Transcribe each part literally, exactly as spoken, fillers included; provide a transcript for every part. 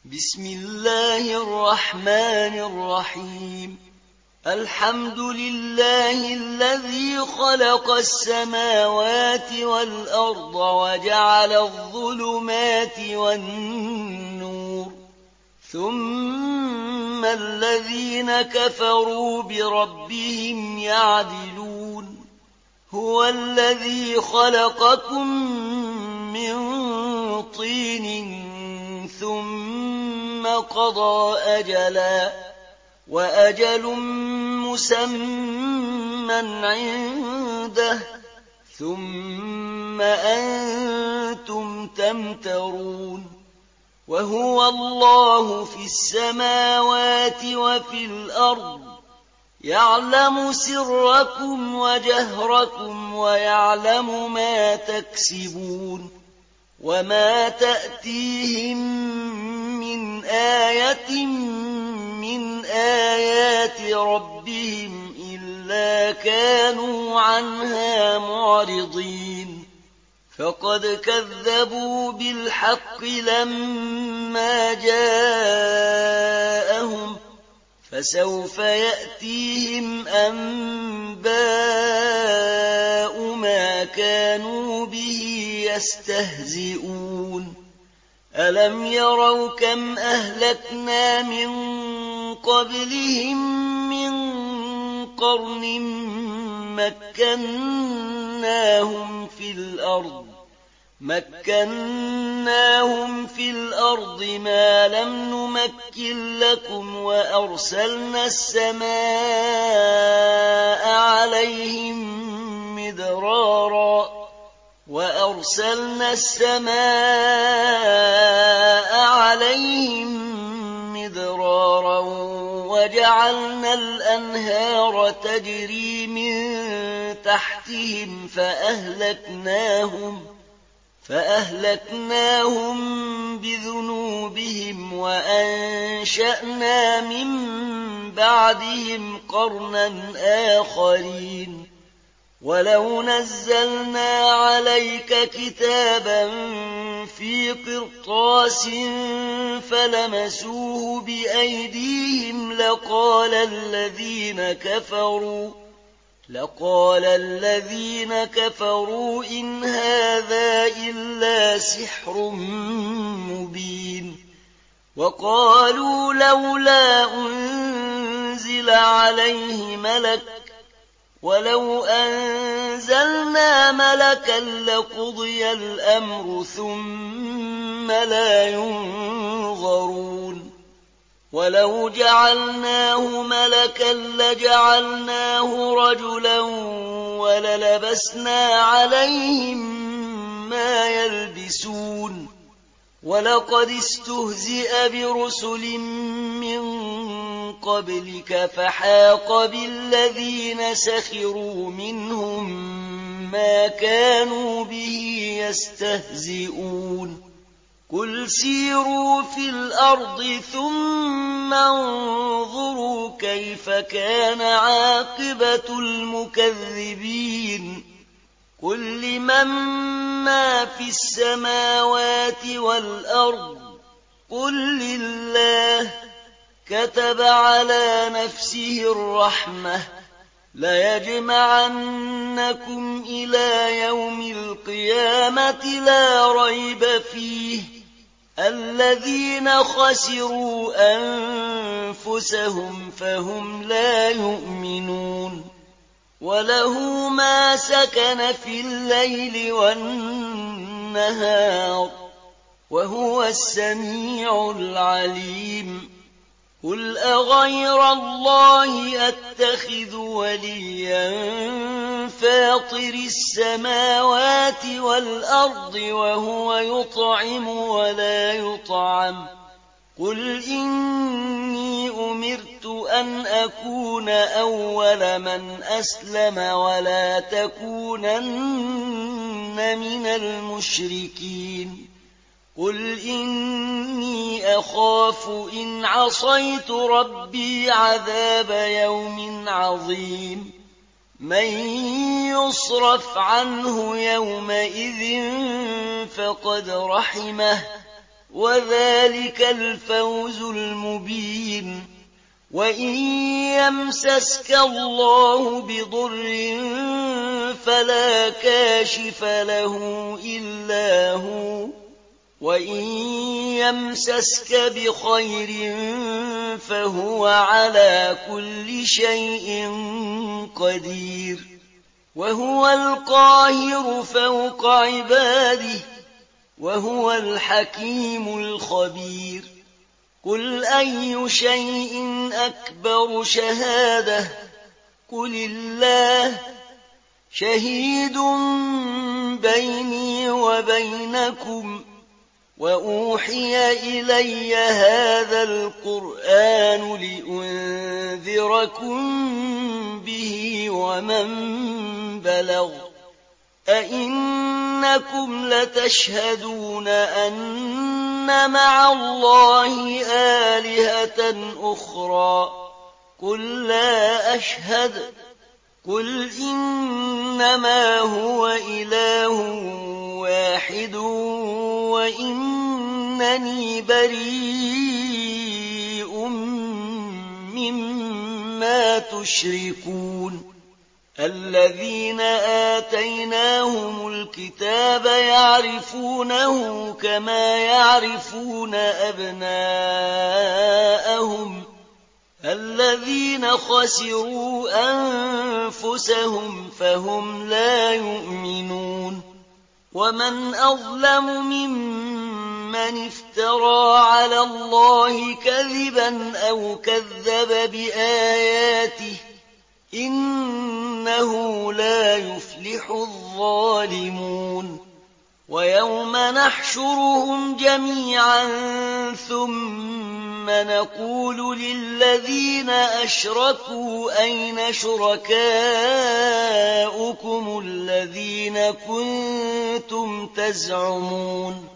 بسم الله الرحمن الرحيم الحمد لله الذي خلق السماوات والأرض وجعل الظلمات والنور ثم الذين كفروا بربهم يعدلون هو الذي خلقكم من طين ثم قضى أجلا وأجل مسمى عنده ثم أنتم تمترون وهو الله في السماوات وفي الأرض يعلم سركم وجهركم ويعلم ما تكسبون وما تأتيهم من آية من آيات ربهم إلا كانوا عنها معرضين فقد كذبوا بالحق لما جاءهم فسوف يأتيهم أنباء ما كانوا به يستهزئون ألم يروا كم أهلكنا من قبلهم من قرن مكناهم في الأرض مكناهم في الأرض ما لم نمكن لكم وأرسلنا السماء عليهم مدرارا وأرسلنا السماء عليهم مدرارا وجعلنا الأنهار تجري من تحتهم فأهلكناهم فأهلكناهم بذنوبهم وأنشأنا من بعدهم قرنا آخرين ولو نزلنا عليك كتابا في قرطاس فلمسوه بأيديهم لقال الذين كفروا لقال الذين كفروا إن هذا إلا سحر مبين وقالوا لولا أنزل عليه ملك ولو أنزلنا ملكا لقضي الأمر ثم لا ينظرون ولو جعلناه ملكا لجعلناه رجلا وللبسنا عليهم ما يلبسون ولقد استهزئ برسل من قبلك فحاق بالذين سخروا منهم ما كانوا به يستهزئون قل سيروا في الأرض ثم انظروا كيف كان عاقبة المكذبين قل لمن ما في السماوات والأرض قل لله كتب على نفسه الرحمة ليجمعنكم إلى يوم القيامة لا ريب فيه الذين خسروا أنفسهم فهم لا يؤمنون وله ما سكن في الليل والنهار وهو السميع العليم قل أغير الله أتخذ وليا فاطر السماوات والأرض وهو يطعم ولا يطعم قل إني أمرت أن أكون أول من أسلم ولا تكونن من المشركين قل إني أخاف إن عصيت ربي عذاب يوم عظيم من يصرف عنه يومئذ فقد رحمه وذلك الفوز المبين وإن يمسسك الله بضر فلا كاشف له إلا هو وإن يمسسك بخير فهو على كل شيء قدير وهو القاهر فوق عباده وهو الحكيم الخبير قل أي شيء أكبر شهادة قل الله شهيد بيني وبينكم وأوحي إلي هذا القرآن لأنذركم به ومن بلغ أئنكم لتشهدون أن مع الله آلهة أخرى قل لا أشهد قل إنما هو إله واحد وإنني بريء مما تشركون الذين آتيناهم الكتاب يعرفونه كما يعرفون أبناءهم الذين خسروا أنفسهم فهم لا يؤمنون ومن أظلم ممن افترى على الله كذبا أو كذب بآياته إنه لا يفلح الظالمون ويوم نحشرهم جميعا ثم نقول للذين أشركوا أين شركاؤكم الذين كنتم تزعمون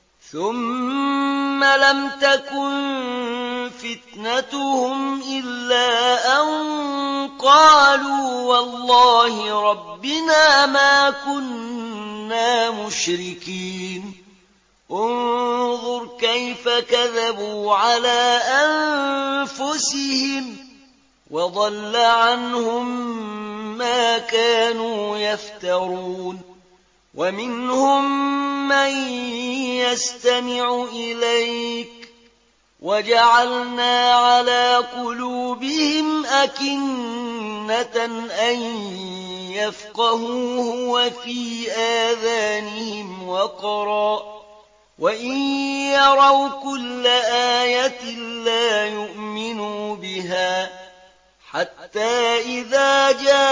ثم لم تكن فتنتهم إلا أن قالوا والله ربنا ما كنا مشركين انظر كيف كذبوا على أنفسهم وضل عنهم ما كانوا يفترون ومنهم من يستمع إليك وجعلنا على قلوبهم أكنة أن يفقهوه وفي آذانهم وقرا وإن يروا كل آية لا يؤمنوا بها حتى إذا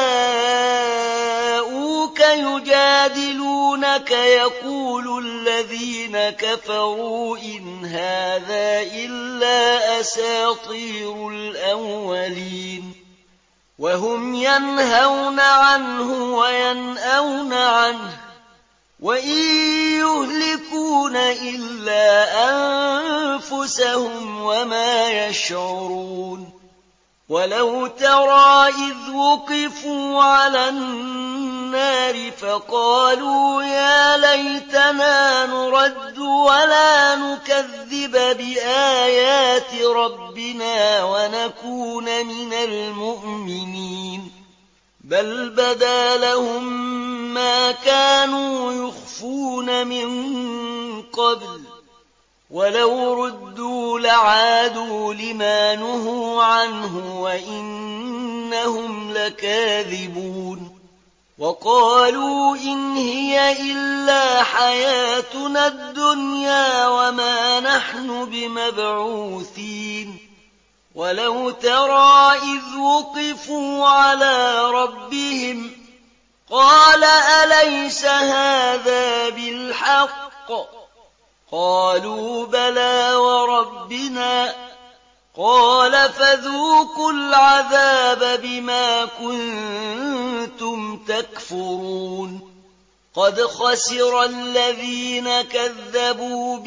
جاءوك يجادلونك يقول الذين كفروا إن هذا إلا أساطير الأولين وهم ينهون عنه وينأون عنه وإن يهلكون إلا أنفسهم وما يشعرون ولو ترى إذ وقفوا على النار فقالوا يا ليتنا نرد ولا نكذب بآيات ربنا ونكون من المؤمنين بل بدا لهم ما كانوا يخفون من قبل ولو ردوا لعادوا لما نهوا عنه وإنهم لكاذبون وقالوا إن هي إلا حياتنا الدنيا وما نحن بمبعوثين ولو ترى إذ وقفوا على ربهم قال أليس هذا بالحق قالوا بلى وربنا قال فذوقوا العذاب بما كنتم تكفرون قد خسر الذين كذبوا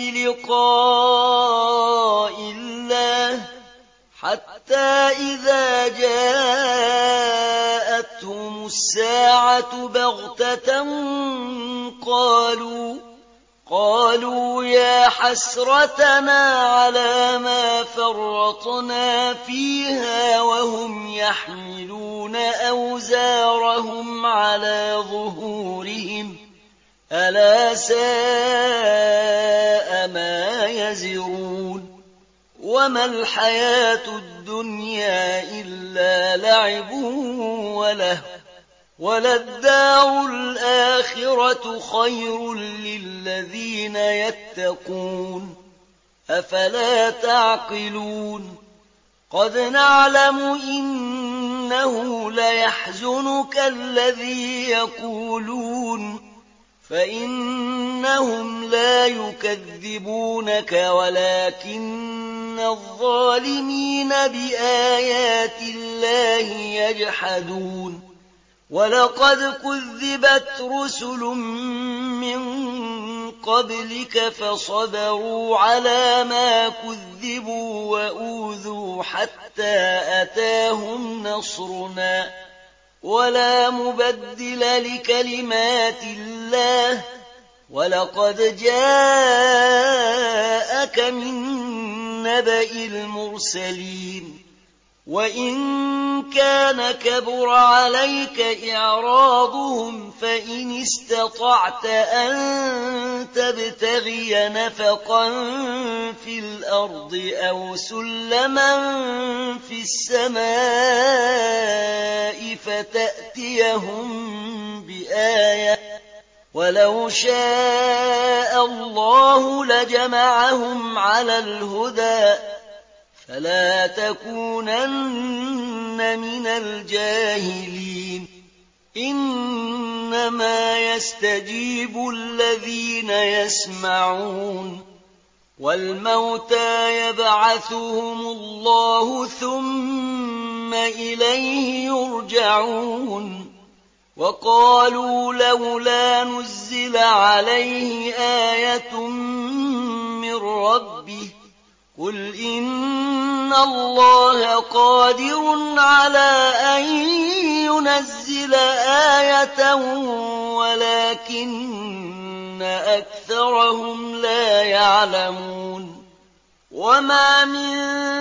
بلقاء الله حتى إذا جاءتهم الساعة بغتة قالوا قالوا يا حسرتنا على ما فرطنا فيها وهم يحملون أوزارهم على ظهورهم ألا ساء ما يزرون وما الحياة الدنيا إلا لعب وله وللدار الآخرة خير للذين يتقون أفلا تعقلون قد نعلم إنه ليحزنك الذي يقولون فإنهم لا يكذبونك ولكن الظالمين بآيات الله يجحدون ولقد كذبت رسل من قبلك فصبروا على ما كذبوا وأوذوا حتى أتاهم نصرنا ولا مبدل لكلمات الله ولقد جاءك من نبأ المرسلين وإن كان كبر عليك إعراضهم فإن استطعت أن تبتغي نفقا في الأرض أو سلما في السماء فتأتيهم بآية ولو شاء الله لجمعهم على الهدى فلا تكونن من الجاهلين إنما يستجيب الذين يسمعون والموتى يبعثهم الله ثم إليه يرجعون وقالوا لولا نزل عليه آية من ربه قل إن الله قادر على أن ينزل آية ولكن أكثرهم لا يعلمون وما من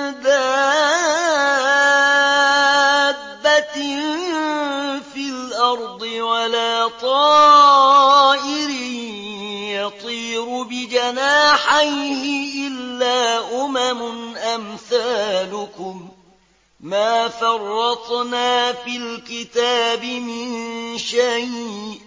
دابة في الأرض ولا طائر يطير بجناحيه إلا أمم أمثالكم ما فرطنا في الكتاب من شيء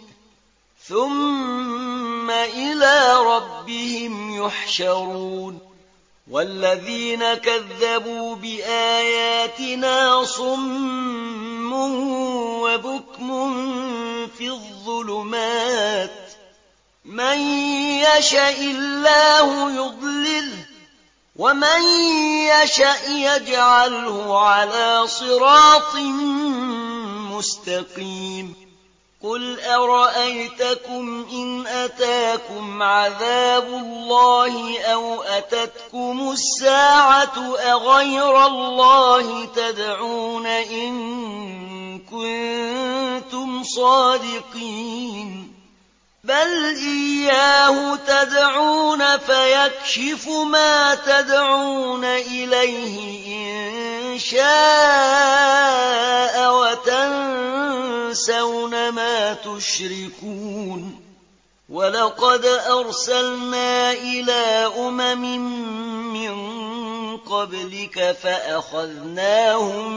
ثم إلى ربهم يحشرون والذين كذبوا بآياتنا صم وبكم في الظلمات من يشاء الله يضلله ومن يشاء يجعله على صراط مستقيم قل أرأيتكم إن أتاكم عذاب الله أو أتتكم الساعة أغير الله تدعون إن كنتم صادقين بل إياه تدعون فيكشف ما تدعون إليه إن شاء وتنسون ما تشركون ولقد أرسلنا إلى أمم من قبلك فأخذناهم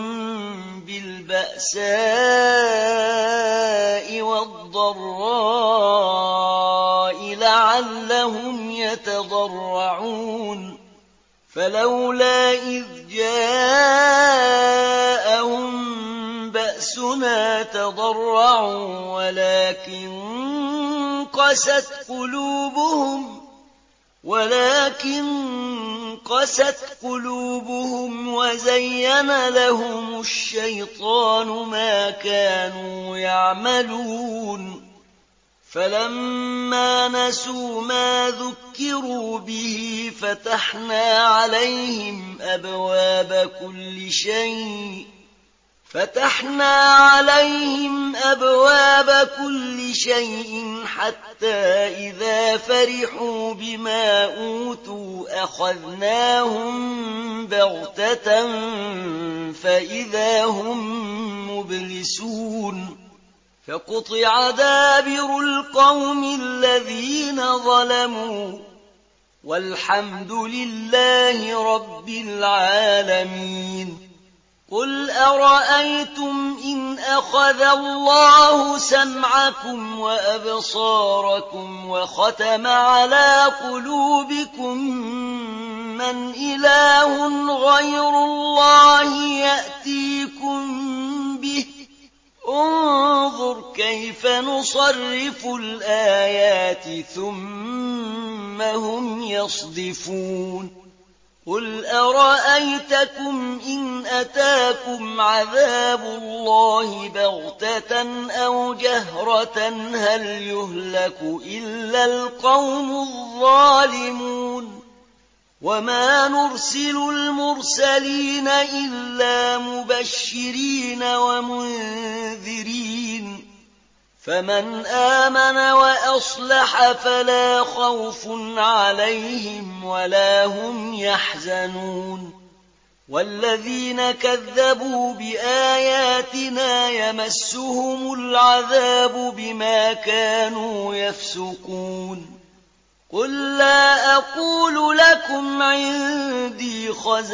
بالبأساء والضراء لعلهم يتضرعون فلولا إذ جاءهم بأسنا تضرعوا ولكن قست قلوبهم ولكن قست قلوبهم وزين لهم الشيطان ما كانوا يعملون فلما نسوا ما ذكروا به فتحنا عليهم أبواب كل شيء فَتَحْنَا عَلَيْهِمْ أَبْوَابَ كُلِّ شَيْءٍ حَتَّىٰ إِذَا فَرِحُوا بِمَا أُوتُوا أَخَذْنَاهُم بَغْتَةً فَإِذَا هُم مُّبْلِسُونَ فَقُطِعَ دَابِرُ الْقَوْمِ الَّذِينَ ظَلَمُوا وَالْحَمْدُ لِلَّهِ رَبِّ الْعَالَمِينَ قُلْ أَرَأَيْتُمْ إِنْ أَخَذَ اللَّهُ سَمْعَكُمْ وَأَبْصَارَكُمْ وَخَتَمَ عَلَىٰ قُلُوبِكُم مَّنْ إِلَٰهٌ غَيْرُ اللَّهِ يَأْتِيكُم بِهِ ۗ انظُرْ كَيْفَ نُصَرِّفُ الْآيَاتِ ثُمَّ هُمْ يَصْدِفُونَ قُلْ أَرَأَيْتَكُمْ إِنْ أَتَاكُمْ عَذَابُ اللَّهِ بَغْتَةً أَوْ جَهْرَةً هَلْ يُهْلَكُ إِلَّا الْقَوْمُ الظَّالِمُونَ وَمَا نُرْسِلُ الْمُرْسَلِينَ إِلَّا مُبَشِّرِينَ وَمُنذِرِينَ فَمَنْ آمَنَ وَأَصْلَحَ فَلَا خَوْفٌ عَلَيْهِمْ وَلَا هُمْ يَحْزَنُونَ وَالَّذِينَ كَذَّبُوا بِآيَاتِنَا يَمَسُّهُمُ الْعَذَابُ بِمَا كَانُوا يَفْسُقُونَ قُل لَّا أَقُولُ لَكُمْ عِندِي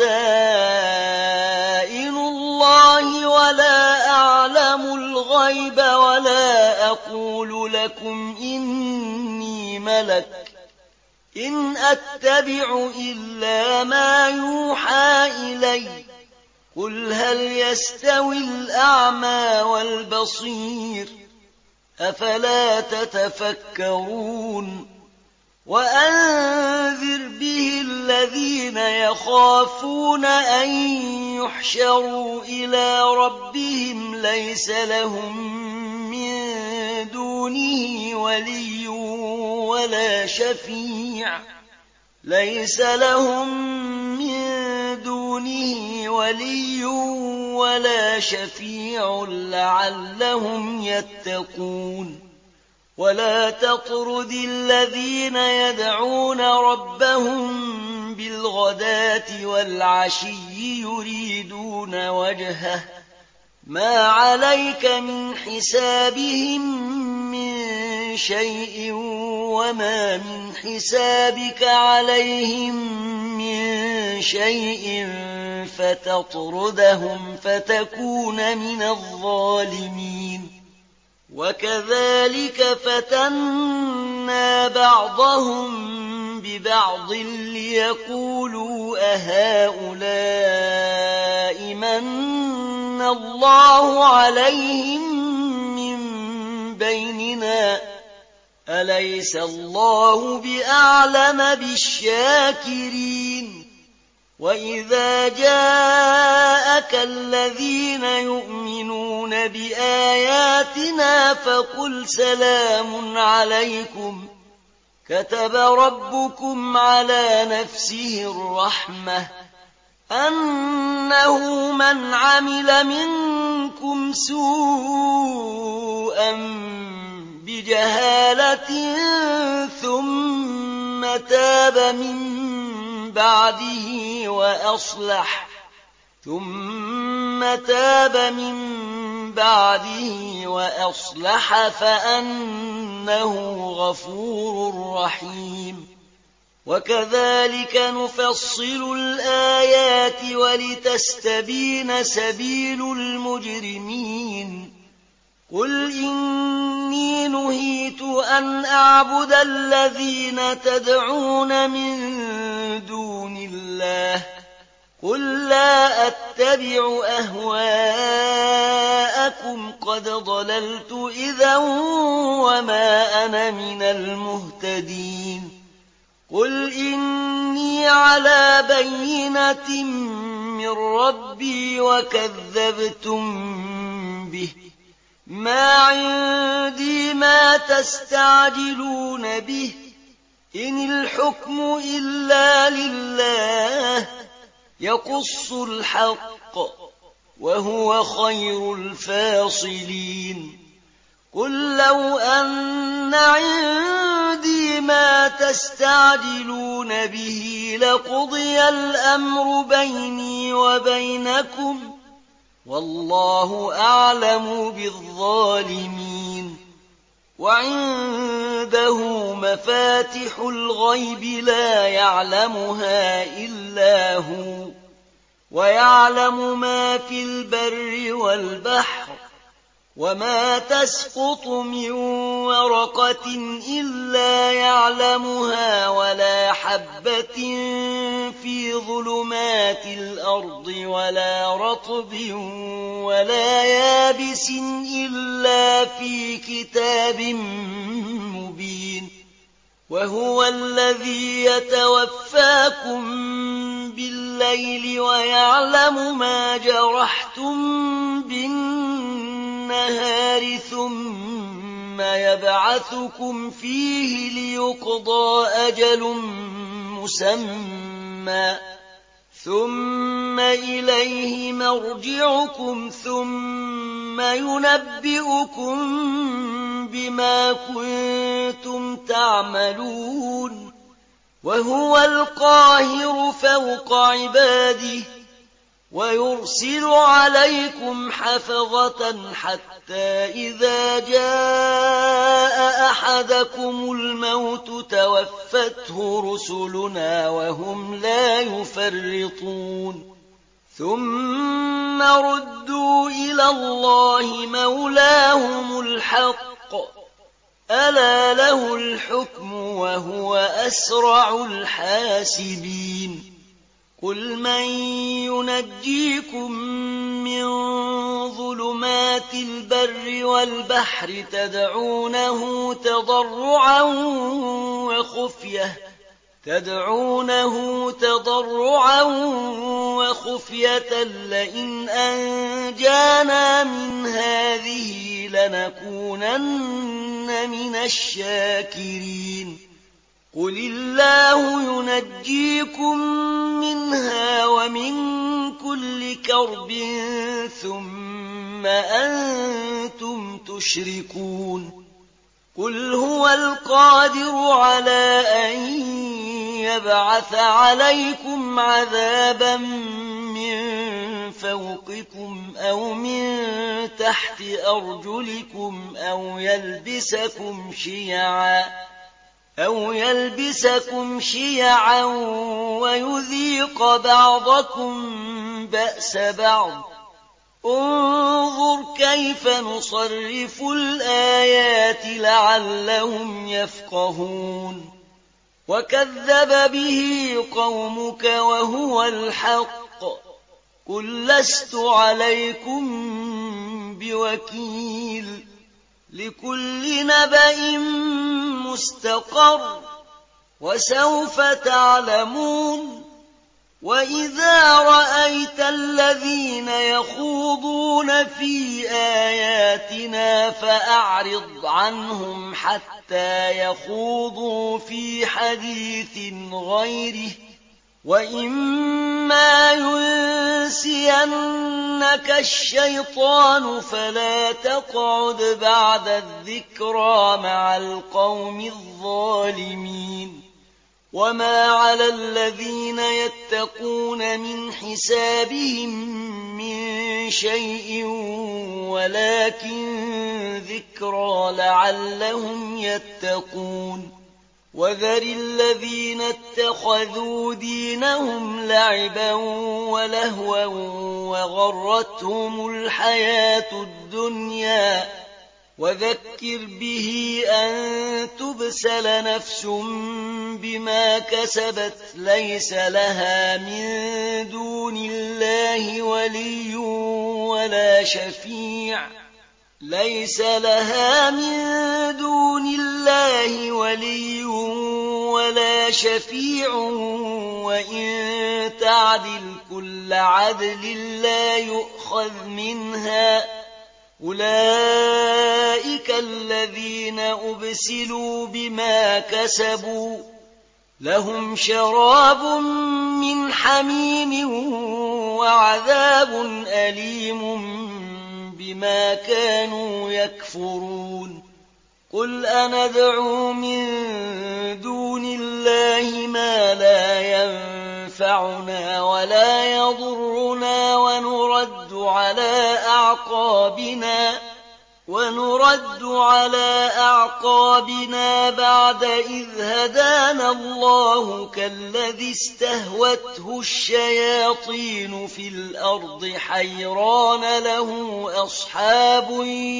خَزَائِنُ اللَّهِ وَلَا أَعْلَمُ الْغَيْبَ وَلَا أَقُولُ لَكُمْ إِنِّي مَلَكٌ إِنْ أَتَّبِعُ إِلَّا مَا يُوحَىٰ إِلَيَّ قُلْ هَلْ يَسْتَوِي الْأَعْمَىٰ وَالْبَصِيرُ أَفَلَا تَتَفَكَّرُونَ وَأَنذِرْ بِهِ الَّذِينَ يَخَافُونَ أَن يُحْشَرُوا إِلَىٰ رَبِّهِمْ لَيْسَ لَهُم مِّن دُونِهِ وَلِيٌّ وَلَا شَفِيعٌ لَيْسَ لَهُم مِّن دُونِهِ وَلِيٌّ وَلَا شَفِيعٌ لَّعَلَّهُمْ يَتَّقُونَ وَلَا تَطْرُدِ الَّذِينَ يَدْعُونَ رَبَّهُم بِالْغَدَاةِ وَالْعَشِيِّ يُرِيدُونَ وَجْهَهُ مَا عَلَيْكَ مِنْ حِسَابِهِم مِّن شَيْءٍ وَمَا مِنْ حِسَابِكَ عَلَيْهِم مِّن شَيْءٍ فَتَطْرُدَهُمْ فَتَكُونَ مِنَ الظَّالِمِينَ وَكَذَٰلِكَ فَتَنَّا بَعْضَهُم بِبَعْضٍ لِّيَقُولُوا أَهَٰؤُلَاءِ مَنَّ اللَّهُ عَلَيْهِم مِّن بَيْنِنَا ۗ أَلَيْسَ اللَّهُ بِأَعْلَمَ بِالشَّاكِرِينَ وَإِذَا جَاءَكَ الَّذِينَ يُؤْمِنُونَ بِآيَاتِنَا فَقُلْ سَلَامٌ عَلَيْكُمْ كَتَبَ رَبُّكُمْ عَلَىٰ نَفْسِهِ الرَّحْمَةَ أَنَّهُ مَنْ عَمِلَ مِنكُمْ سُوءًا بِجَهَالَةٍ ثُمَّ تَابَ مِن بَعْدِهِ وَأَصْلَحَ ثُمَّ تَابَ مِن بَعْدِهِ وَأَصْلَحَ فَأَنَّهُ غَفُورٌ رَّحِيمٌ وَكَذَٰلِكَ نُفَصِّلُ الْآيَاتِ وَلِتَسْتَبِينَ سَبِيلُ الْمُجْرِمِينَ قُلْ إِنِّي نُهِيتُ أَنْ أَعْبُدَ الَّذِينَ تَدْعُونَ مِن دُونِ اللَّهِ قُل لَّا أَتَّبِعُ أَهْوَاءَكُمْ قَدْ ضَلَلْتُ إِذًا وَمَا أَنَا مِنَ الْمُهْتَدِينَ قُلْ إِنِّي عَلَىٰ بَيِّنَةٍ مِّن رَّبِّي وَكَذَّبْتُم بِهِ ۚ مَا عِندِي مَا تَسْتَعْجِلُونَ بِهِ ۚ إِنِ الْحُكْمُ إِلَّا لِلَّهِ يَقُصُّ الْحَقَّ ۚ وهو خير الفاصلين قل لو أن عندي ما تستعجلون به لقضي الأمر بيني وبينكم والله أعلم بالظالمين وعنده مفاتح الغيب لا يعلمها إلا هو ويعلم ما في البر والبحر وما تسقط من ورقة إلا يعلمها ولا حبة في ظلمات الأرض ولا رطب ولا يابس إلا في كتاب مبين وهو الذي يتوفاكم بالليل ويعلم ما جرحتم بالنهار ثم يبعثكم فيه ليقضى أجل مسمى ثم إليه مرجعكم ثم ينبئكم بما كنتم تعملون وهو القاهر فوق عباده ويرسل عليكم حفظة حتى إذا جاء أحدكم الموت توفته رسلنا وهم لا يفرطون ثم ردوا إلى الله مولاهم الحق ألا له الحكم وهو أسرع الحاسبين قل من ينجيكم من ظلمات البر والبحر تدعونه تضرعا وخفية تدعونه تضرعا وخفية لئن أنجانا من هذه لنكونن من الشاكرين قل الله ينجيكم منها ومن كل كرب ثم أنتم تشركون قل هو القادر على أن يبعث عليكم عذابا من فوقكم أو من تحت أرجلكم أو يلبسكم شيعا أو يلبسكم شيعا ويذيق بعضكم بأس بعض انظر كيف نصرف الآيات لعلهم يفقهون وكذب به قومك وهو الحق قل لست عليكم بوكيل لكل نبأ مستقر وسوف تعلمون وإذا رأيت الذين يخوضون في آياتنا فأعرض عنهم حتى يخوضوا في حديث غيره وإما ينسينك الشيطان فلا تقعد بعد الذكرى مع القوم الظالمين وما على الذين يتقون من حسابهم من شيء ولكن ذكرى لعلهم يتقون وذر الذين اتخذوا دينهم لعبا ولهوا وغرتهم الحياة الدنيا وذكر به أن تبسل نفس بما كسبت ليس لها من دون الله ولي ولا شفيع ليس لها من دون الله ولي ولا شفيع وإن تعدل كل عدل لا يؤخذ منها أولئك الذين أبسلوا بما كسبوا لهم شراب من حميم وعذاب أليم بما كانوا يكفرون قل أندعو من دون الله ما لا ينفعنا ولا يضرنا ونرد على أعقابنا ونرد على أعقابنا بعد إذ هدانا الله كالذي استهوته الشياطين في الأرض حيران له أصحاب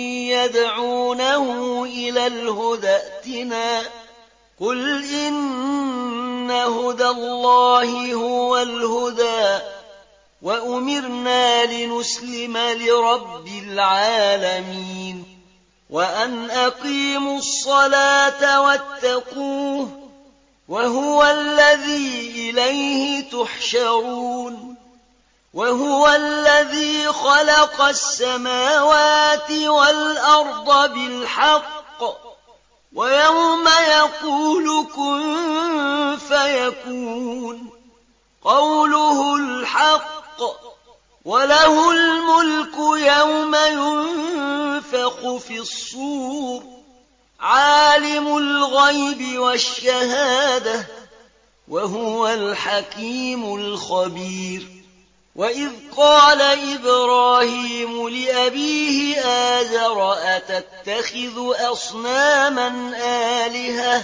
يدعونه إلى الهدى ائتنا قل إن هدى الله هو الهدى وأمرنا لنسلم لرب العالمين وأن أقيموا الصلاة واتقوه وهو الذي إليه تحشرون وهو الذي خلق السماوات والأرض بالحق ويوم يقول كن فيكون قوله الحق وله الملك يوم ينفخ في الصور عالم الغيب والشهادة وهو الحكيم الخبير وإذ قال إبراهيم لأبيه آزر أتتخذ أصناما آلهة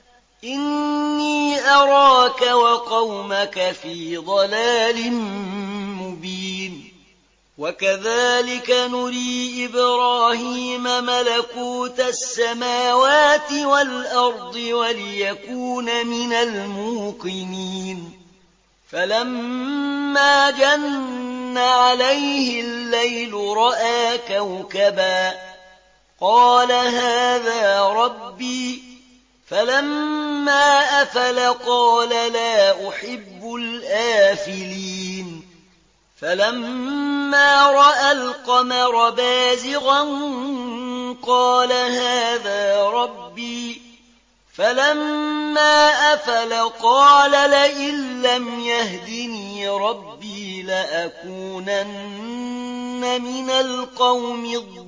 إني أراك وقومك في ضلال مبين وكذلك نري إبراهيم ملكوت السماوات والأرض وليكون من الموقنين فلما جن عليه الليل رأى كوكبا قال هذا ربي فلما أفل قال لا أحب الآفلين فلما رأى القمر بازغا قال هذا ربي فلما أفل قال لئن لم يهدني ربي لأكونن من القوم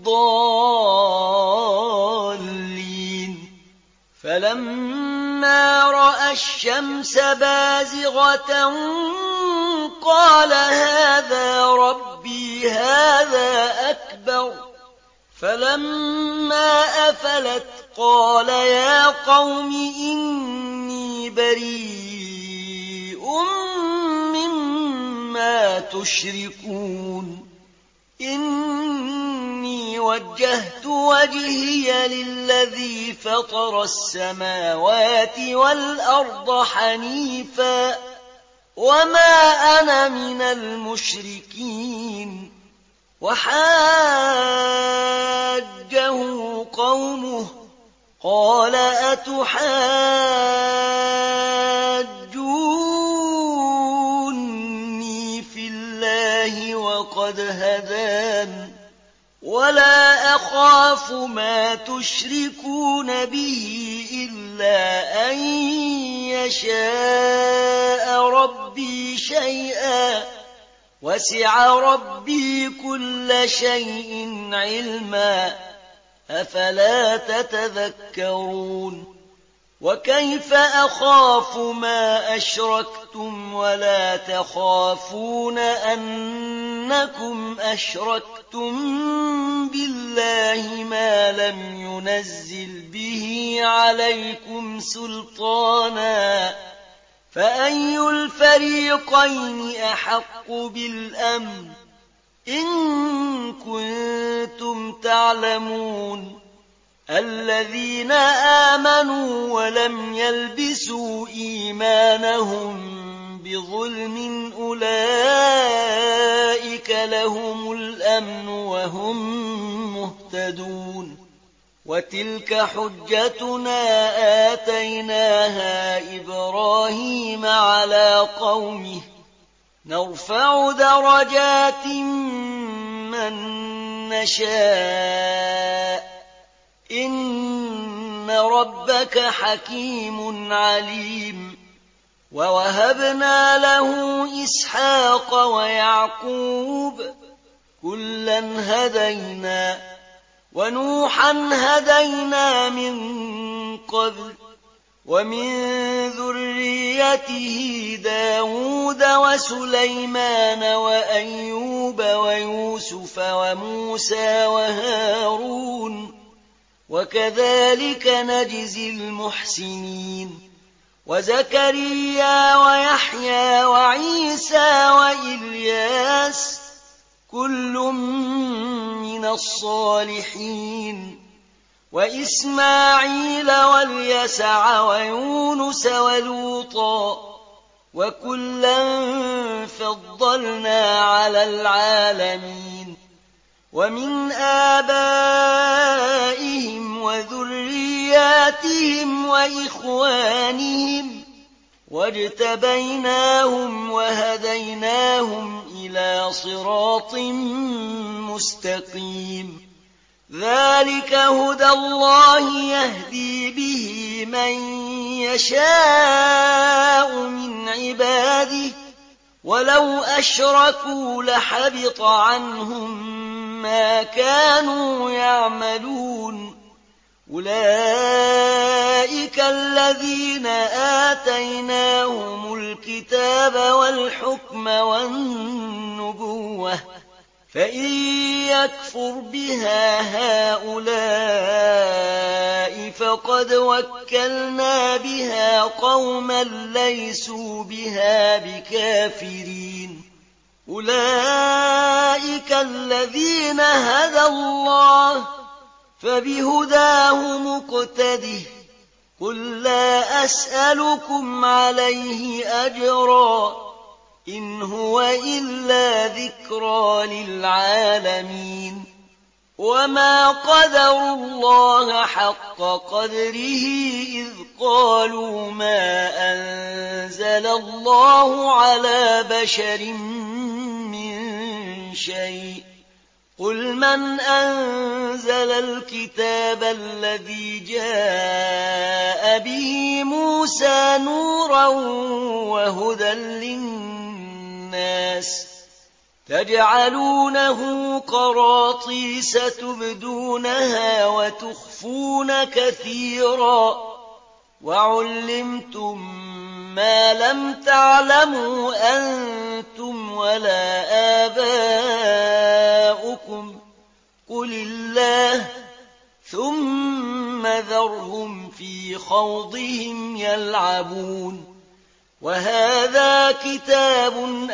الضالين فلما رأى الشمس بازغة قال هذا ربي هذا أكبر فلما أفلت قال يا قوم إني بريء مما تشركون إني وجهت وجهي للذي فطر السماوات والأرض حنيفا وما أنا من المشركين وحاجه قومه قال أتحاجوني في الله وقد هدان ولا أخاف ما تشركون به إلا أن يشاء ربي شيئا وسع ربي كل شيء علما أفلا تتذكرون وكيف أخاف ما أشركتم ولا تخافون أنكم أشركتم بالله ما لم ينزل به عليكم سلطانا فأي الفريقين أحق بالأمن إن كنتم تعلمون الذين آمنوا ولم يلبسوا إيمانهم بظلم أولئك لهم الأمن وهم مهتدون وتلك حجتنا آتيناها إبراهيم على قومه نرفع درجات من نشاء إن ربك حكيم عليم ووهبنا له إسحاق ويعقوب كلا هدينا ونوحا هدينا من قبل ومن ذريته داود وسليمان وأيوب ويوسف وموسى وهارون وكذلك نجزي المحسنين وزكريا ويحيى وعيسى وإلياس كل من الصالحين وإسماعيل واليسع ويونس ولوطا وكلا فضلنا على العالمين ومن آبائهم وذرياتهم وإخوانهم واجتبيناهم وهديناهم إلى صراط مستقيم ذلك هدى الله يهدي به من يشاء من عباده ولو أشركوا لحبط عنهم ما كانوا يعملون أولئك الذين آتيناهم الكتاب والحكم والنبوة فإن يكفر بها هؤلاء فقد وكلنا بها قوما ليسوا بها بكافرين أولئك الذين هدى الله فبهداه مقتده قل لا أسألكم عليه أجرا إن هو إلا ذكرى للعالمين وما قدروا الله حق قدره إذ قالوا ما أنزل الله على بشر من شيء قل من أنزل الكتاب الذي جاء به موسى نورا وهدى للناس تجعلونه قراطيس تبدونها وتخفون كثيرا وعلمتم ما لم تعلموا أنتم ولا آباؤكم قل الله ثم ذرهم في خوضهم يلعبون وهذا كتاب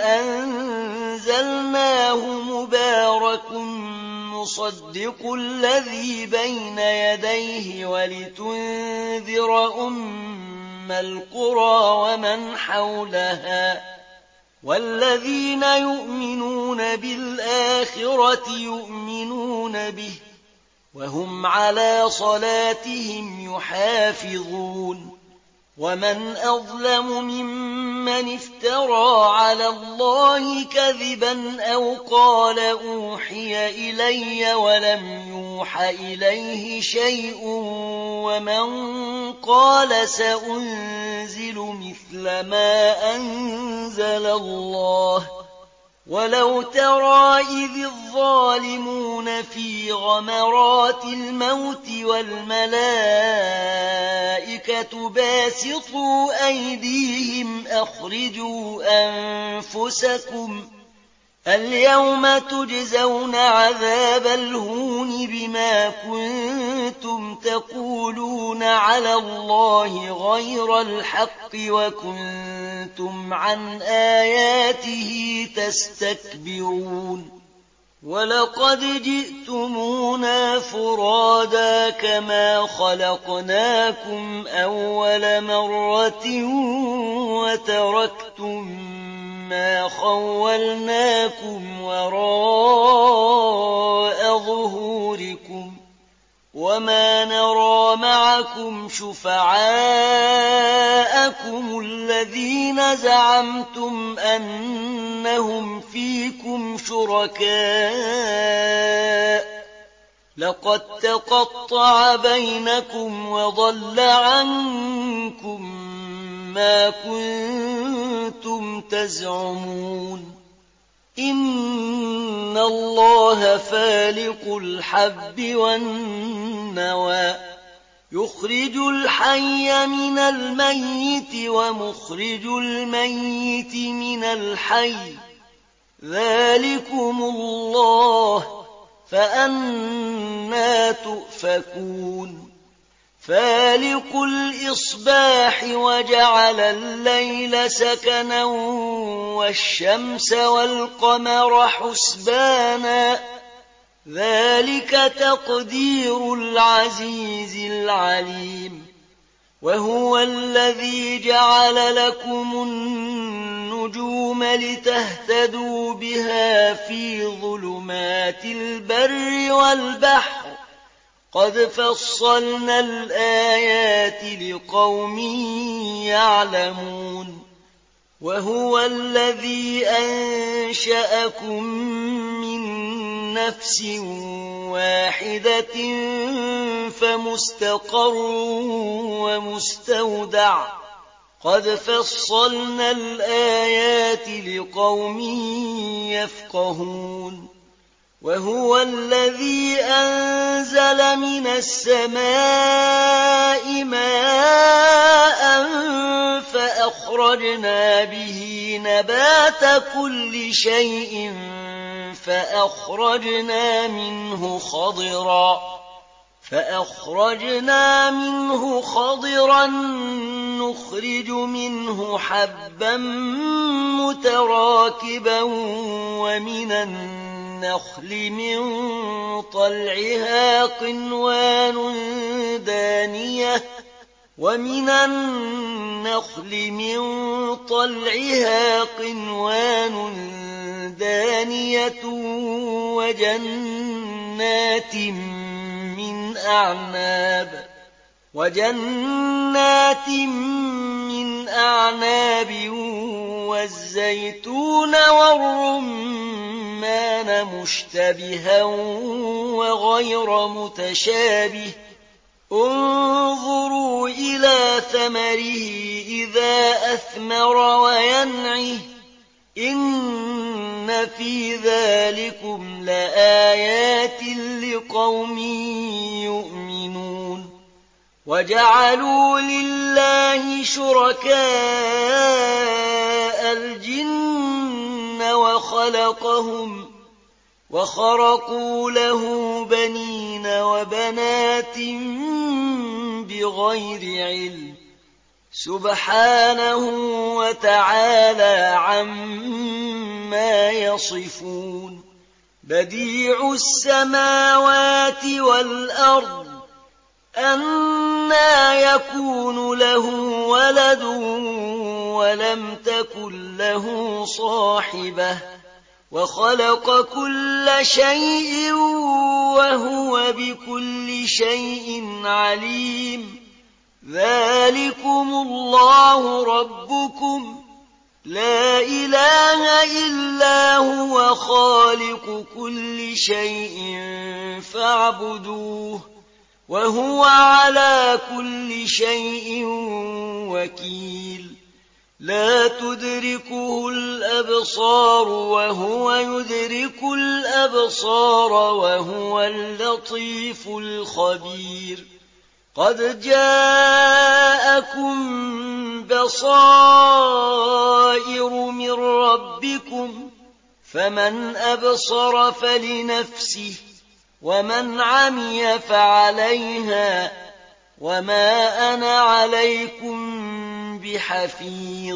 أنزلناه مبارك مصدق الذي بين يديه ولتنذر أم القرى ومن حولها والذين يؤمنون بالآخرة يؤمنون به وهم على صلاتهم يحافظون ومن أظلم ممن افترى على الله كذبا أو قال أوحي إلي ولم يوح إليه شيء ومن قال سأنزل مثل ما أنزل الله ولو ترى إذ الظالمون في غمرات الموت والملائكة باسطوا أيديهم أخرجوا أنفسكم اليوم تجزون عذاب الهون بما كنتم تقولون على الله غير الحق وكنتم عن آياته تستكبرون ولقد جئتمونا فرادا كما خلقناكم أول مرة وتركتم ما خولناكم وراء ظهوركم وما نرى معكم شفعاءكم الذين زعمتم أنهم فيكم شركاء لقد تقطع بينكم وضل عنكم ما كنتم تزعمون إن الله فالق الحب والنوى يخرج الحي من الميت ومخرج الميت من الحي ذلكم الله فأنى تؤفكون فالق الإصباح وجعل الليل سكنا والشمس والقمر حسبانا ذلك تقدير العزيز العليم وهو الذي جعل لكم النجوم لتهتدوا بها في ظلمات البر والبحر قد فصلنا الآيات لقوم يعلمون وهو الذي أنشأكم من نفس واحدة فمستقر ومستودع قد فصلنا الآيات لقوم يفقهون وهو الذي أنزل من السماء ماء فأخرجنا به نبات كل شيء فأخرجنا منه خضرا فأخرجنا منه خضرا نخرج منه حبا متراكبا ومن النخل من طلعها قنوان دانية ومن النخل من طلعها قنوان دانية وجنات من أعناب وجنات من أعناب والزيتون والرمان مشتبها وغير متشابه انظروا إلى ثمره إذا أثمر وينعه إن في ذلكم لآيات لقوم يؤمنون وجعلوا لله شركاء الجن وخلقهم وخرقوا له بنين وبنات بغير علم سبحانه وتعالى عما يصفون بديع السماوات والأرض أنى يكون له ولد ولم تكن له صاحبة وخلق كل شيء وهو بكل شيء عليم ذلكم الله ربكم لا إله إلا هو خالق كل شيء فاعبدوه وهو على كل شيء وكيل لا تدركه الأبصار وهو يدرك الأبصار وهو اللطيف الخبير قد جاءكم بصائر من ربكم فمن أبصر فلنفسه ومن عمي فعليها وما أنا عليكم بحفيظ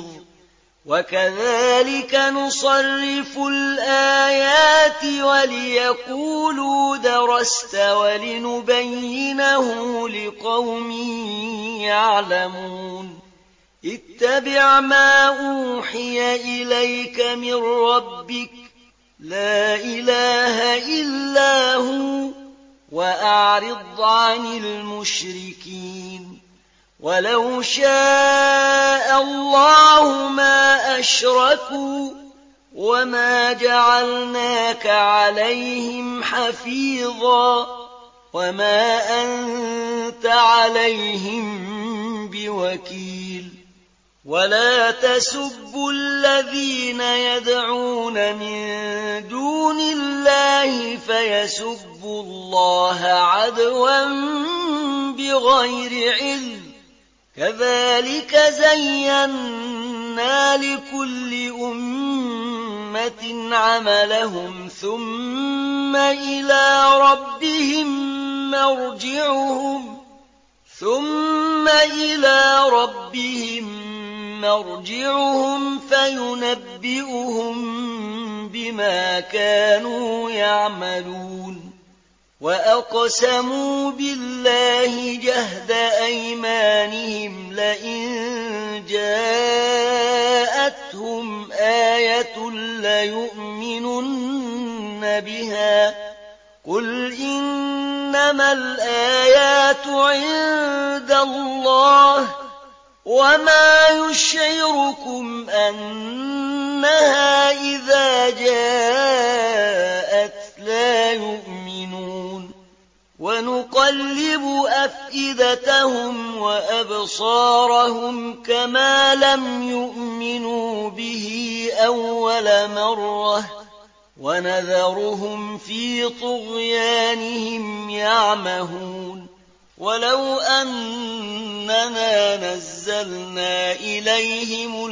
وكذلك نصرف الآيات وليقولوا درست ولنبينه لقوم يعلمون اتبع ما أوحي إليك من ربك لا إله إلا هو وأعرض عن المشركين ولو شاء الله ما أشركوا وما جعلناك عليهم حفيظا وما أنت عليهم بوكيل ولا تسبوا الذين يدعون من دون الله فيسبوا الله عدوا بغير علم كذلك زينا لكل أمة عملهم ثم إلى ربهم مرجعهم ثم إلى ربهم مرجعهم فينبئهم بما كانوا يعملون وأقسموا بالله جهد أيمانهم لئن جاءتهم آية ليؤمنن بها قل إنما الآيات عند الله وما يشعركم أنها إذا جاءت لا يؤمنون ونقلب أفئدتهم وأبصارهم كما لم يؤمنوا به أول مرة ونذرهم في طغيانهم يعمهون ولو أننا نزلنا إليهم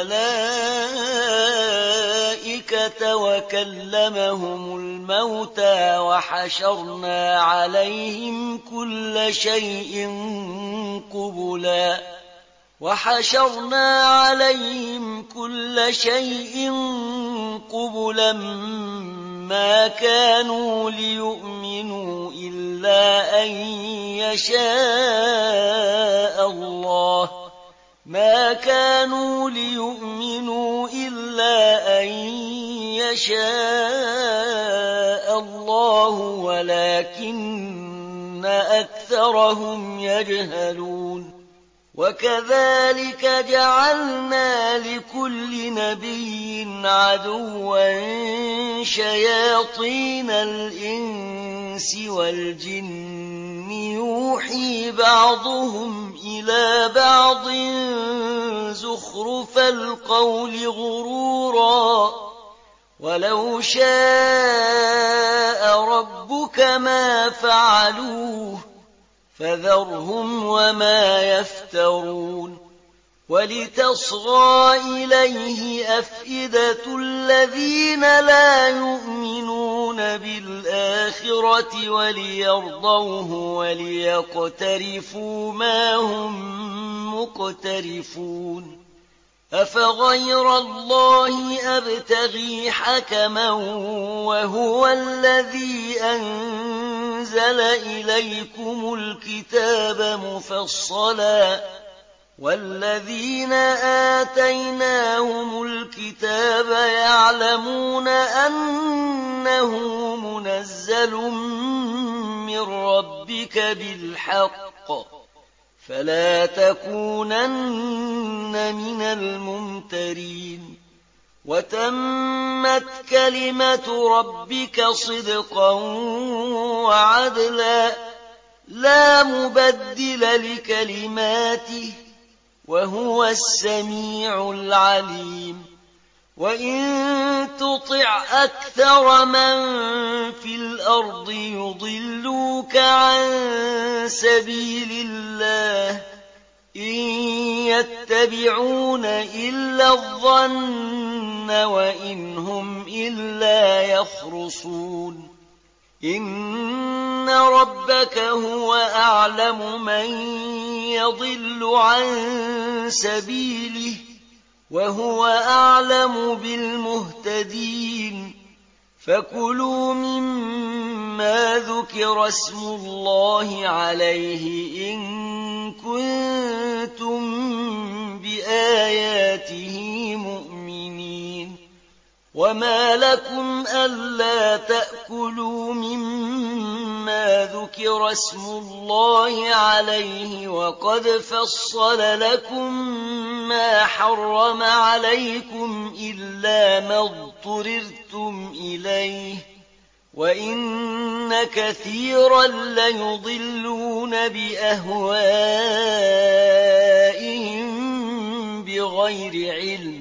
الملائكة وكلمهم الموتى وحشرنا عليهم كل شيء قبلا وحشرنا عليهم كل شيء قبلا ما كانوا ليؤمنوا إلا أن يشاء الله ما كانوا ليؤمنوا إلا أن يشاء الله ولكن أكثرهم يجهلون وكذلك جعلنا لكل نبي عدوا شياطين الإنس والجن يوحي بعضهم إلى بعض زخرف القول غرورا ولو شاء ربك ما فعلوه فذرهم وما يفترون ولتصغى إليه أفئدة الذين لا يؤمنون بالآخرة وليرضوه وليقترفوا ما هم مقترفون أفغير الله أبتغي حكما وهو الذي أنزل إليكم الكتاب مفصلا والذين آتيناهم الكتاب يعلمون أنه منزل من ربك بالحق فلا تكونن من الممترين وتمت كلمة ربك صدقا وعدلا لا مبدل لكلماته وهو السميع العليم وإن تطع أكثر من في الأرض يضلوك عن سبيل الله إن يتبعون إلا الظن وإن هم إلا يخرصون إن ربك هو أعلم من يضل عن سبيله وهو أعلم بالمهتدين فكلوا مما ذكر اسم الله عليه إن كنتم بآياته مؤمنين وما لكم ألا تأكلوا مما ذكر اسم الله عليه وقد فصل لكم ما حرم عليكم إلا ما اضطررتم إليه وإن كثيرا ليضلون بأهوائهم بغير علم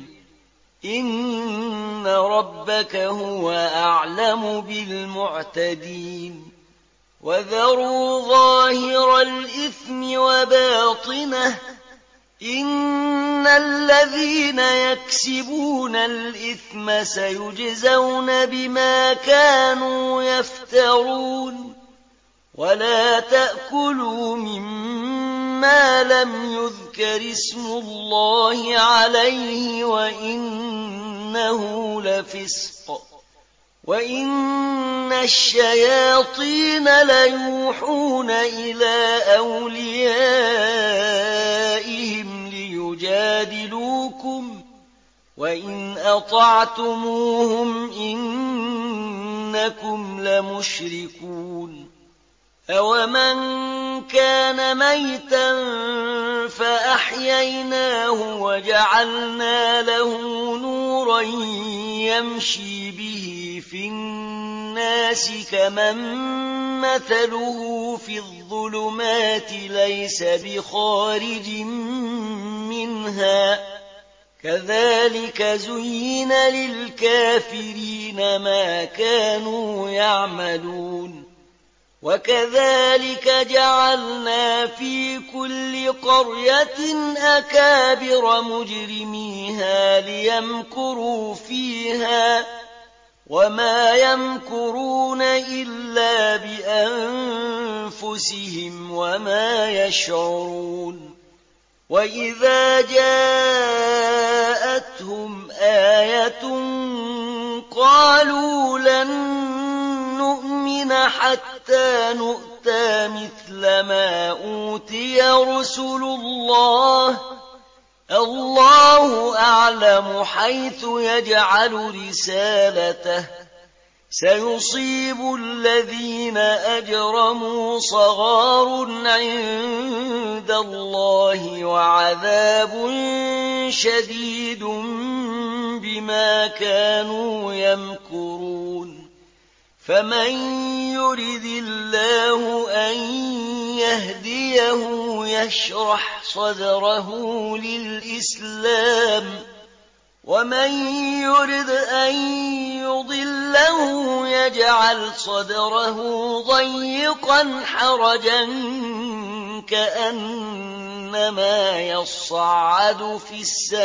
إن ربك هو أعلم بالمعتدين وذروا ظاهر الإثم وباطنه إن الذين يكسبون الإثم سيجزون بما كانوا يفترون ولا تأكلوا مما لم يذكر اسم الله عليه وإنه لفسق وإن الشياطين ليوحون إلى أوليائهم ليجادلوكم وإن أطعتموهم إنكم لمشركون أومن كان ميتا فأحييناه وجعلنا له نورا يمشي به في الناس كمن مثله في الظلمات ليس بخارج منها كذلك زين للكافرين ما كانوا يعملون وكذلك جعلنا في كل قرية أكابر مجرميها ليمكروا فيها وما يمكرون إلا بأنفسهم وما يشعرون وإذا جاءتهم آية قالوا لن نؤمن حتى نؤتى مثل ما أوتي رسل الله الله أعلم حيث يجعل رسالته سيصيب الذين أجرموا صغار عند الله وعذاب شديد بما كانوا يمكرون فمن يرد الله أن يهديه يشرح صدره للإسلام ومن يرد أن يضله يجعل صدره ضيقا حرجا كأنما يصعد في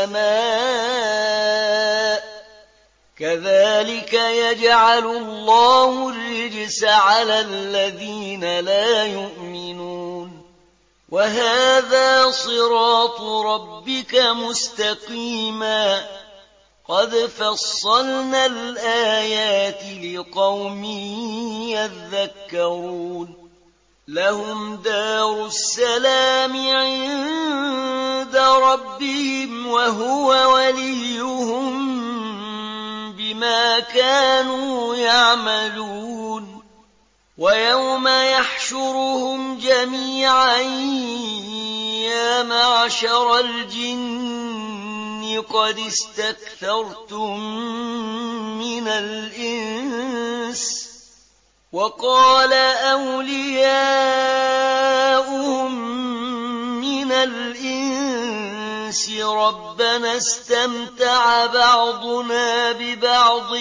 السماء كذلك يجعل الله الرجس على الذين لا يؤمنون وهذا صراط ربك مستقيما قد فصلنا الآيات لقوم يذكرون لهم دار السلام عند ربهم وهو وليهم بما كانوا يعملون ويوم يحشرهم جميعا يا معشر الجن قد استكثرتم من الإنس وقال أولياؤهم من الإنس ربنا استمتع بعضنا ببعض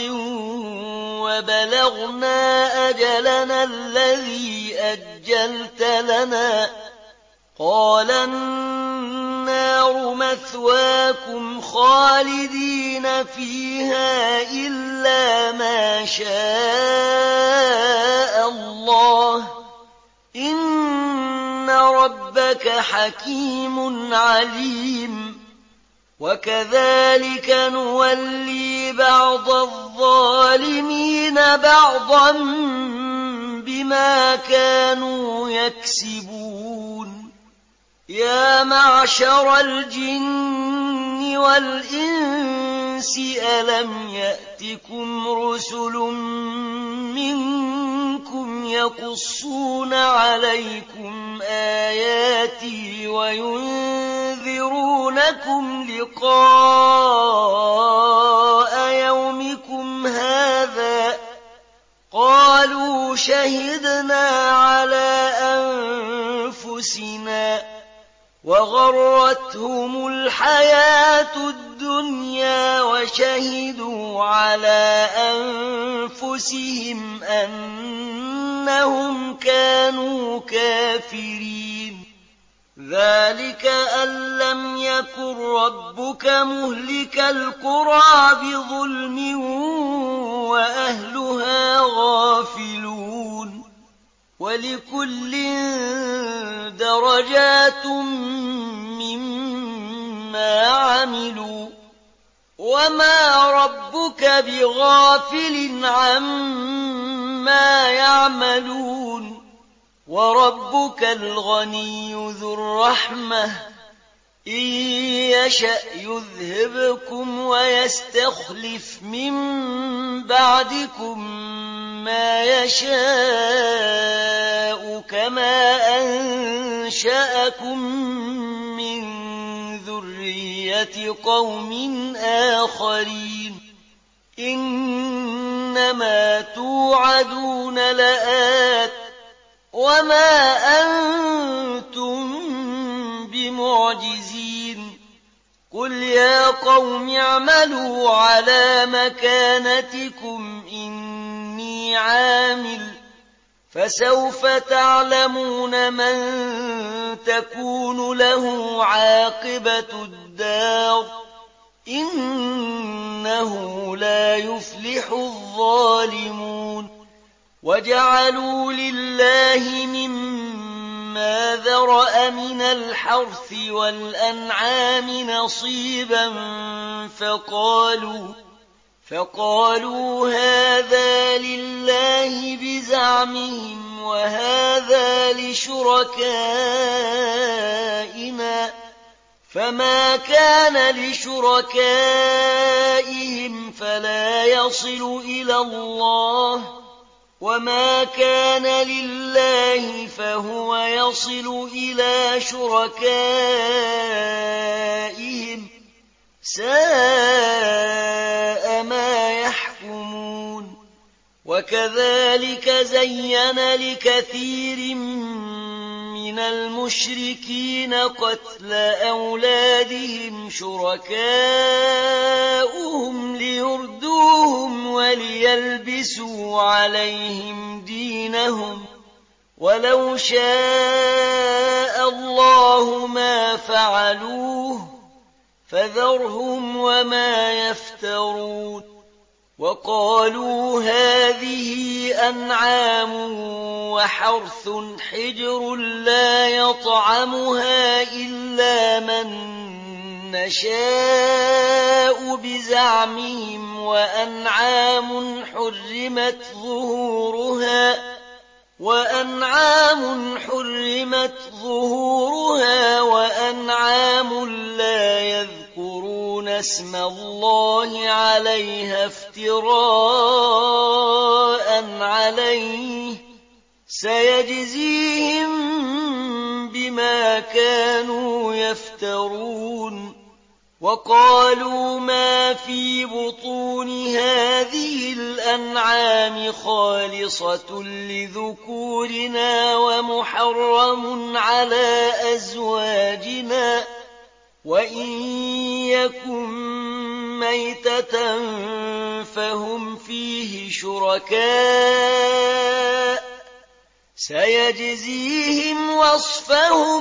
وبلغنا أجلنا الذي أجلت لنا قال النار مثواكم خالدين فيها إلا ما شاء الله إن ربك حكيم عليم وكذلك نولي بعض الظالمين بعضا بما كانوا يكسبون يا معشر الجن والإنس ألم يأتكم رسل منكم يقصون عليكم آياتي وينذرونكم لقاء يومكم هذا قالوا شهدنا على أنفسنا وغرتهم الحياة الدنيا وشهدوا على أنفسهم أنهم كانوا كافرين ذلك أن لم يكن ربك مهلك القرى بظلم وأهلها غافلون ولكل درجات مما عملوا وما ربك بغافل عما يعملون وربك الغني ذو الرحمة إن يشأ يذهبكم ويستخلف من بعدكم ما يشاء كما أنشأكم من ذرية قوم آخرين إنما توعدون لآت وما أنتم بمعجزين قل يا قوم اعملوا على مكانتكم إني عامل فسوف تعلمون من تكون له عاقبة الدار إنه لا يفلح الظالمون وجعلوا لله مما ذرأ من الحرث والأنعام نصيبا فقالوا فقالوا هذا لله بزعمهم وهذا لشركائنا فما كان لشركائهم فلا يصل إلى الله وما كان لله فهو يصل إلى شركائهم ساء ما يحكمون وكذلك زين لكثير من المشركين قتل أولادهم شركاؤهم ليردوهم وليلبسوا عليهم دينهم ولو شاء الله ما فعلوه فذرهم وما يفترون وقالوا هذه أنعام وحرث حجر لا يطعمها إلا من نشاء بزعمهم وأنعام حرمت ظهورها وأنعام حرمت ظهورها وأنعام لا يذكرون اسم الله عليها افتراء عليه سيجزيهم بما كانوا يفترون وقالوا ما في بطون هذه الأنعام خالصة لذكورنا ومحرم على أزواجنا وإن يكن ميتة فهم فيه شركاء سيجزيهم وصفهم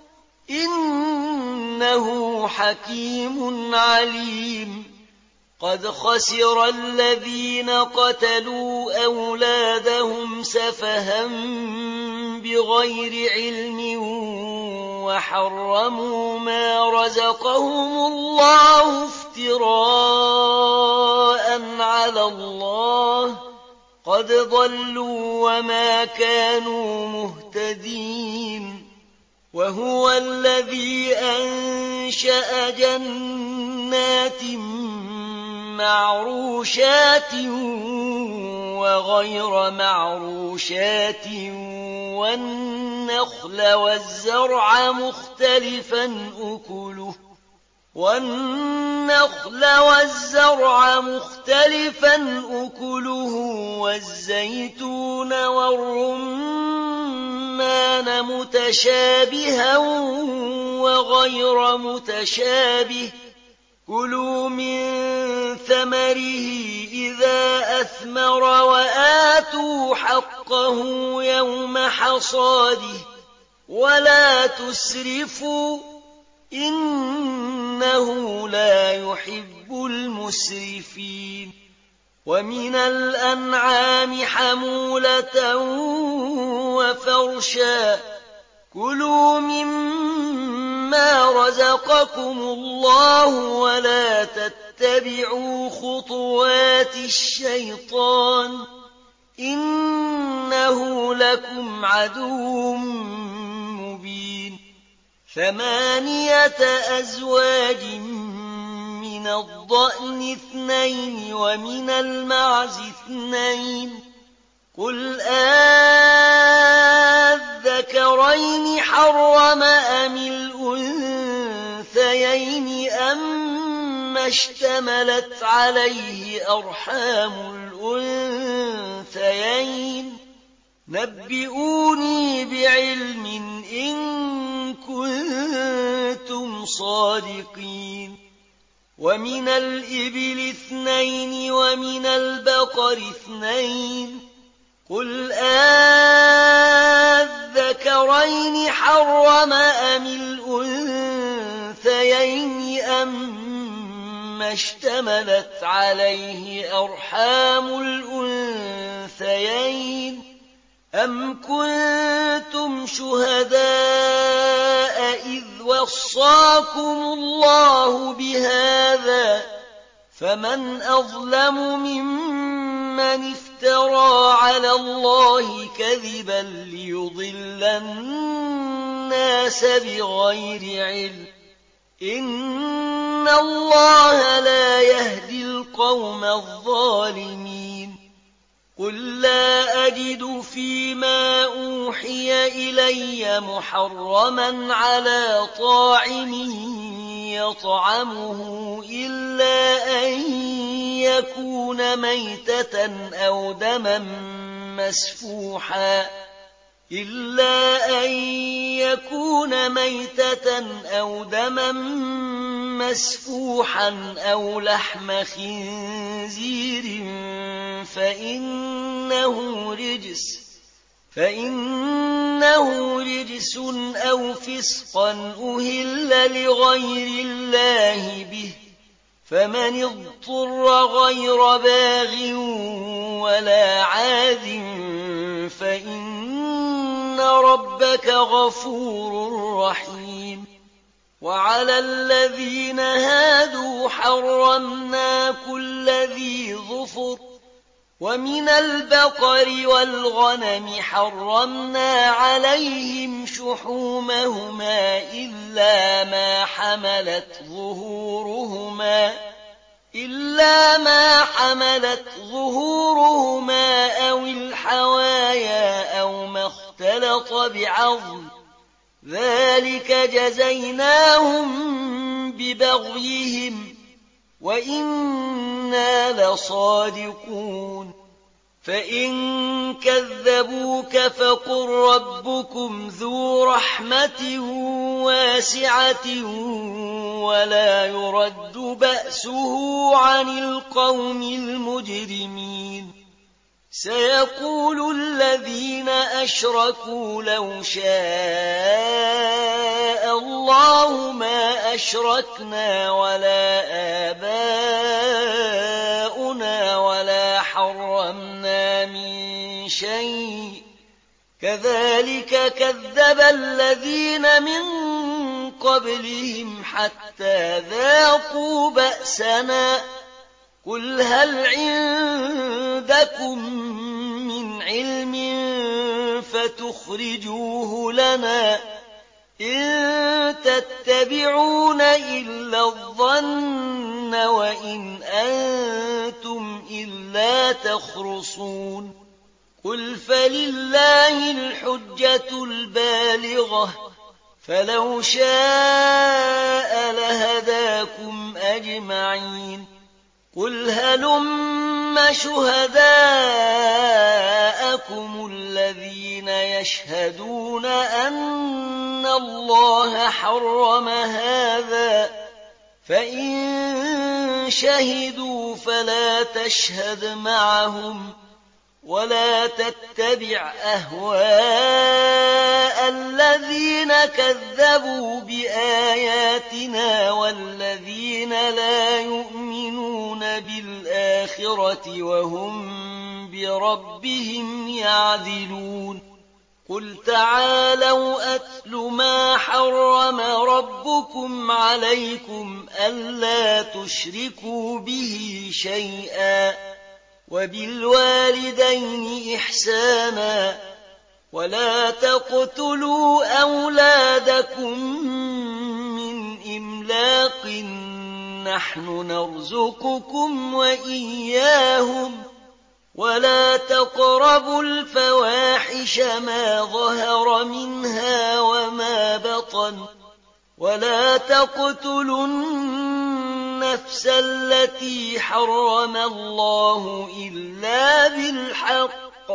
إنه حكيم عليم قد خسر الذين قتلوا أولادهم سفها بغير علم وحرموا ما رزقهم الله افتراء على الله قد ضلوا وما كانوا مهتدين وهو الذي أنشأ جنات معروشات وغير معروشات والنخل والزرع مختلفا أكله والنخل والزرع مختلفا أكله والزيتون والرمان كان متشابها وغير متشابه كلوا من ثمره إذا أثمر وآتوا حقه يوم حصاده ولا تسرفوا إنه لا يحب المسرفين ومن الأنعام حمولة وفرشا كلوا مما رزقكم الله ولا تتبعوا خطوات الشيطان إنه لكم عدو مبين ثمانية أزواج من الضأن اثنين ومن المعز اثنين قل آذكرين حرم أم الأنثيين أما اشتملت عليه أرحام الأنثيين نبئوني بعلم إن كنتم صادقين ومن الإبل اثنين ومن البقر اثنين قل آذكرين حرم أم الأنثيين أما اشتملت عليه أرحام الأنثيين أم كنتم شهداء إذ وصاكم الله بهذا فمن أظلم ممن افترى على الله كذبا ليضل الناس بغير علم إن الله لا يهدي القوم الظالمين قل لا أجد فيما أوحي إلي محرما على طاعم يطعمه إلا أن يكون ميتة أو دما مسفوحا إلا أن يكون ميتة أو دما مسفوحا أو لحم خنزير فإنه رجس فإنه رجس أو فسقا أهل لغير الله به فمن اضطر غير باغ ولا عاد فإن ربك غفور رحيم وعلى الذين هادوا حرمنا كل ذي ظفر ومن البقر والغنم حرمنا عليهم شحومهما إلا ما حملت ظهورهما إلا ما حملت ظهورهما أو الحوايا أو ما اختلط بعظم ذلك جزيناهم ببغيهم وإنا لصادقون فإن كذبوك فقل ربكم ذو رحمة واسعة ولا يرد بأسه عن القوم المجرمين سيقول الذين أشركوا لو شاء الله ما أشركنا ولا آباؤنا ولا حرمنا من شيء كذلك كذب الذين من قبلهم حتى ذاقوا بأسنا قل هل عندكم من علم فتخرجوه لنا إن تتبعون إلا الظن وإن أنتم إلا تخرصون قل فلله الحجة البالغة فلو شاء لهداكم أجمعين قل هلم شهداءكم الذين يشهدون يشهدون أن الله حرم هذا فإن شهدوا فلا تشهد معهم ولا تتبع أهواء الذين كذبوا بآياتنا والذين لا يؤمنون بالآخرة وهم بربهم يعدلون قل تعالوا أتل ما حرم ربكم عليكم ألا تشركوا به شيئا وبالوالدين إحسانا ولا تقتلوا أولادكم من إملاق نحن نرزقكم وإياهم ولا تقربوا الفواحش ما ظهر منها وما بطن ولا تقتلوا النفس التي حرم الله إلا بالحق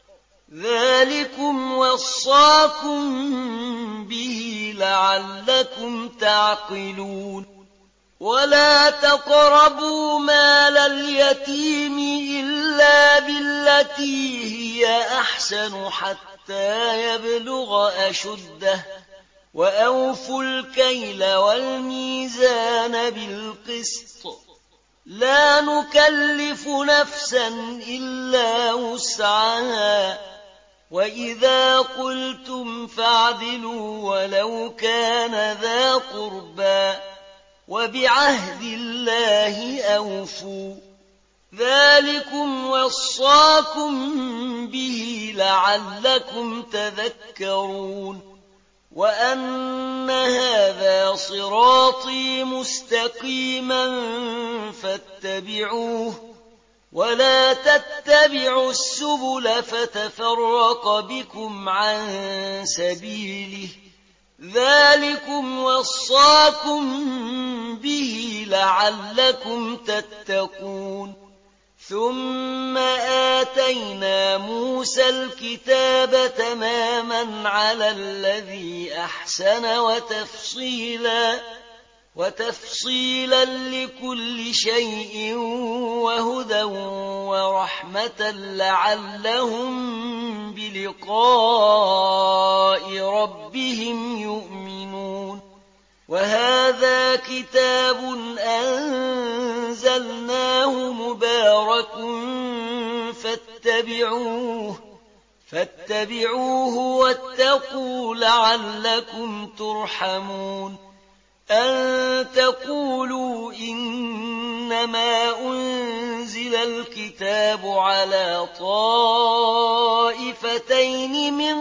ذلكم وصاكم به لعلكم تعقلون ولا تقربوا مال اليتيم إلا بالتي هي أحسن حتى يبلغ أشده وأوفوا الكيل والميزان بالقسط لا نكلف نفسا إلا وسعها وإذا قلتم فاعدلوا ولو كان ذا قربى وبعهد الله أوفوا ذلكم وصاكم به لعلكم تذكرون وأن هذا صراطي مستقيما فاتبعوه ولا تتبعوا السبل فتفرق بكم عن سبيله ذلكم وصاكم به لعلكم تتقون ثم آتينا موسى الكتاب تماما على الذي أحسن وتفصيلا وتفصيلا لكل شيء وهدى ورحمة لعلهم بلقاء ربهم يؤمنون وهذا كتاب أنزلناه مبارك فاتبعوه فاتبعوه واتقوا لعلكم ترحمون أن تقولوا إنما أنزل الكتاب على طائفتين من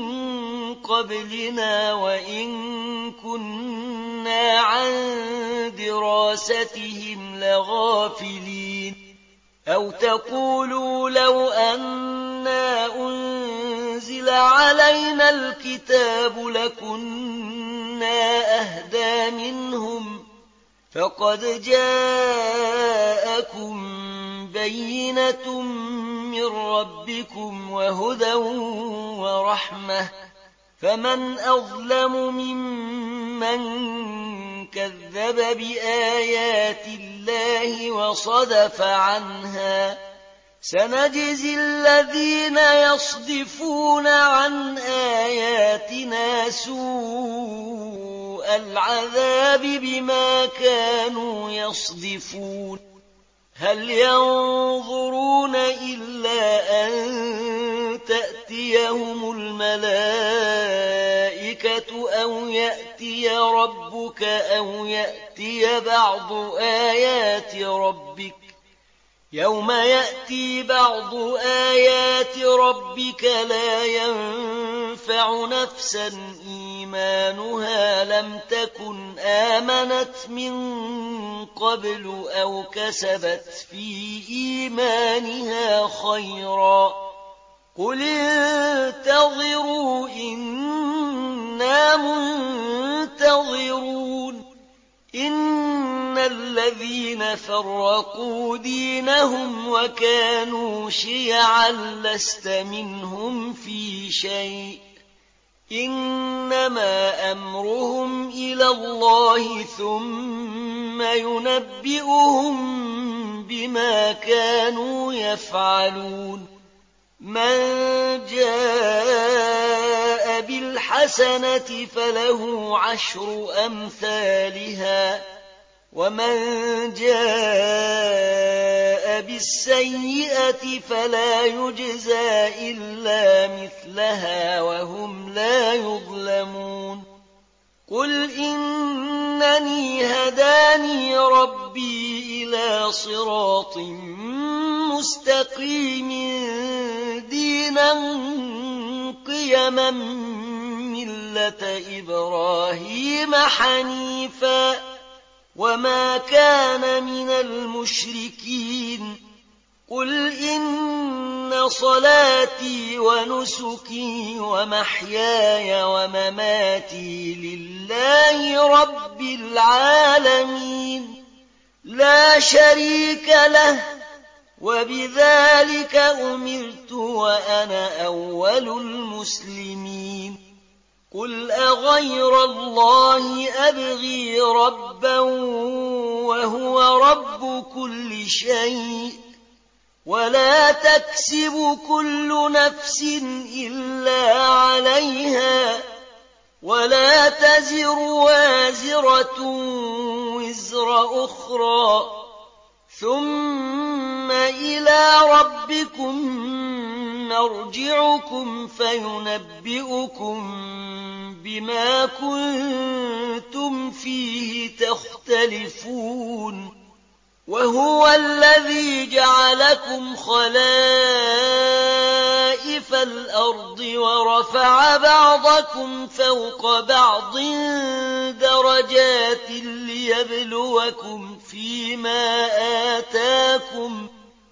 قبلنا وإن كنا عن دراستهم لغافلين أو تقولوا لو أنا أنزل علينا الكتاب لكنا أهدى منهم فقد جاءكم بينة من ربكم وهدى ورحمة فمن أظلم ممن كذب بآيات الله وصدف عنها سنجزي الذين يصدفون عن آياتنا سوء العذاب بما كانوا يصدفون هل ينظرون إلا أن تأتيهم الملائكة أو يأتي ربك أو يأتي بعض آيات ربك يوم يأتي بعض آيات ربك لا ينفع نفسا إيمانها لم تكن آمنت من قبل أو كسبت في إيمانها خيرا قل انتظروا إنا منتظرون إن الذين فرقوا دينهم وكانوا شيعا لست منهم في شيء إنما أمرهم إلى الله ثم ينبئهم بما كانوا يفعلون من جاء بالحسنة فله عشر أمثالها ومن جاء بالسيئة فلا يجزى إلا مثلها وهم لا يظلمون قل إنني هداني ربي إلى صراط مستقيم دينا قيما ملة إبراهيم حنيفا وما كان من المشركين قل إن صلاتي ونسكي ومحياي ومماتي لله رب العالمين لا شريك له وبذلك أمرت وأنا أول المسلمين قل أغير الله أبغي ربا وهو رب كل شيء ولا تكسب كل نفس إلا عليها ولا تزر وازرة وزر أخرى ثم إلى ربكم مرجعكم فينبئكم بما كنتم فيه تختلفون وهو الذي جعلكم خلائف الأرض ورفع بعضكم فوق بعض درجات ليبلوكم فيما آتاكم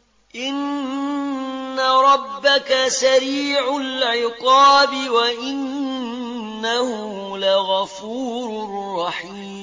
إن ربك سريع العقاب وإنه لغفور رحيم